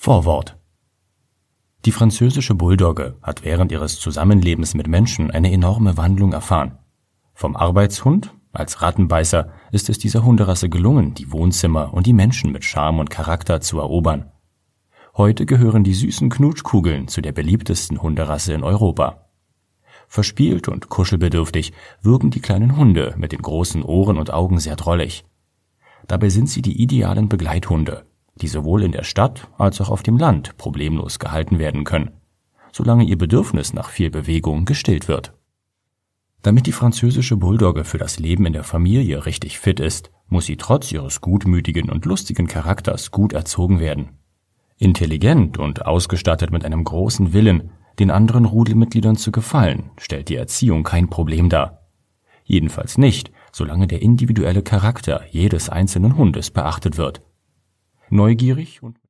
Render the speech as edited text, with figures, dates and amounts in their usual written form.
Vorwort. Die französische Bulldogge hat während ihres Zusammenlebens mit Menschen eine enorme Wandlung erfahren. Vom Arbeitshund als Rattenbeißer ist es dieser Hunderasse gelungen, die Wohnzimmer und die Menschen mit Charme und Charakter zu erobern. Heute gehören die süßen Knutschkugeln zu der beliebtesten Hunderasse in Europa. Verspielt und kuschelbedürftig wirken die kleinen Hunde mit den großen Ohren und Augen sehr drollig. Dabei sind sie die idealen Begleithunde, die sowohl in der Stadt als auch auf dem Land problemlos gehalten werden können, solange ihr Bedürfnis nach viel Bewegung gestillt wird. Damit die französische Bulldogge für das Leben in der Familie richtig fit ist, muss sie trotz ihres gutmütigen und lustigen Charakters gut erzogen werden. Intelligent und ausgestattet mit einem großen Willen, den anderen Rudelmitgliedern zu gefallen, stellt die Erziehung kein Problem dar. Jedenfalls nicht, solange der individuelle Charakter jedes einzelnen Hundes beachtet wird. Neugierig und